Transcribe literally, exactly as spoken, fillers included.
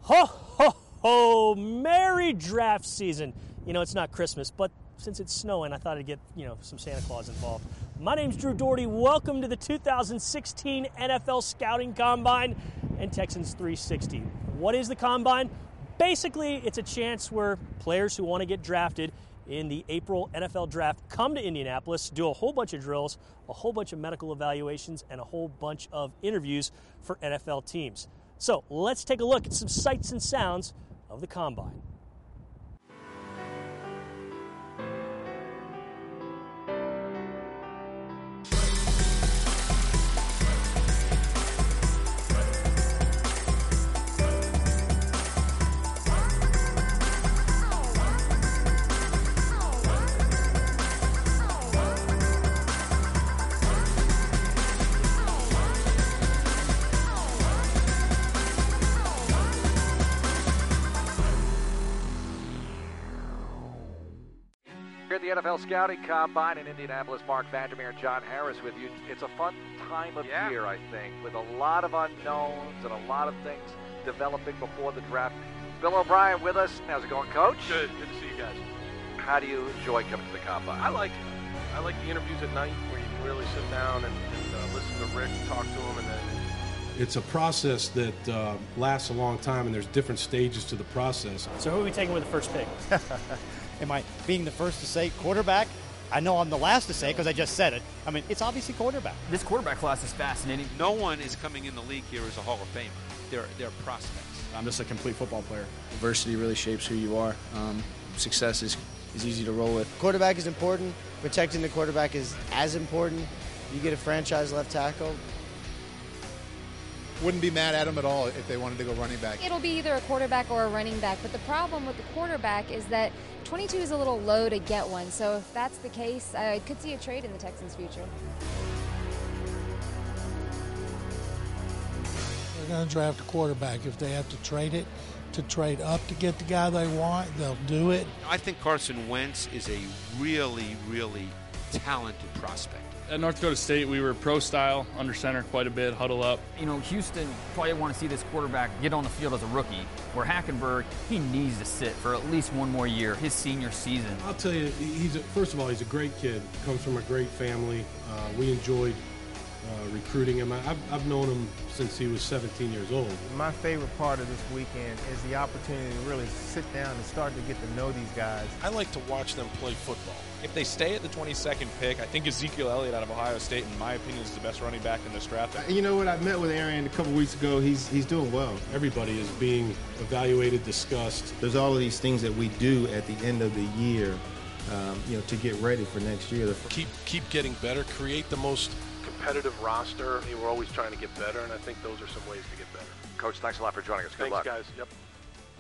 Ho, ho, ho, merry draft season. You know, it's not Christmas, but since it's snowing, I thought I'd get, you know, some Santa Claus involved. My name's Drew Doherty. Welcome to the two thousand sixteen N F L Scouting Combine and Texans three sixty. What is the Combine? Basically, it's a chance where players who want to get drafted in the April N F L Draft come to Indianapolis, do a whole bunch of drills, a whole bunch of medical evaluations, and a whole bunch of interviews for N F L teams. So let's take a look at some sights and sounds of the Combine. Here at the N F L Scouting Combine in Indianapolis, Mark Vandermeer and John Harris with you. It's a fun time of yeah. year, I think, with a lot of unknowns and a lot of things developing before the draft. Bill O'Brien with us. How's it going, Coach? Good. Good to see you guys. How do you enjoy coming to the Combine? I like it. I like the interviews at night where you can really sit down and, and uh, listen to Rick, talk to him, and then... It's a process that uh, lasts a long time, and there's different stages to the process. So who are we taking with the first pick? Am I being the first to say quarterback? I know I'm the last to say because I just said it. I mean, it's obviously quarterback. This quarterback class is fascinating. No one is coming in the league here as a Hall of Famer. They're, they're prospects. I'm just a complete football player. Diversity really shapes who you are. Um, success is, is easy to roll with. Quarterback is important. Protecting the quarterback is as important. You get a franchise left tackle. Wouldn't be mad at them at all if they wanted to go running back. It'll be either a quarterback or a running back, but the problem with the quarterback is that twenty-two is a little low to get one, so if that's the case, I could see a trade in the Texans' future. They're going to draft a quarterback. If they have to trade it, to trade up to get the guy they want, they'll do it. I think Carson Wentz is a really, really talented prospect. At North Dakota State, we were pro-style, under center quite a bit, huddle up. You know, Houston probably want to see this quarterback get on the field as a rookie, where Hackenberg, he needs to sit for at least one more year, his senior season. I'll tell you, he's a, first of all, he's a great kid, comes from a great family. Uh, we enjoyed uh, recruiting him. I've, I've known him since he was seventeen years old. My favorite part of this weekend is the opportunity to really sit down and start to get to know these guys. I like to watch them play football. If they stay at the twenty-second pick, I think Ezekiel Elliott out of Ohio State, in my opinion, is the best running back in this draft. You know what? I met with Aaron a couple weeks ago. He's he's doing well. Everybody is being evaluated, discussed. There's all of these things that we do at the end of the year, um, you know, to get ready for next year. Keep keep getting better. Create the most competitive roster. I mean, we're always trying to get better, and I think those are some ways to get better. Coach, thanks a lot for joining us. Good Thanks, luck. guys. Yep.